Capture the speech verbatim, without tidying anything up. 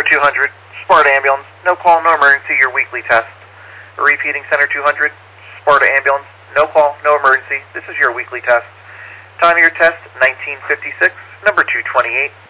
two hundred, Sparta Ambulance, no call, no emergency, your weekly test. Repeating, Center two hundred, Sparta Ambulance, no call, no emergency, this is your weekly test. Time of your test, nineteen fifty-six, number two twenty-eight.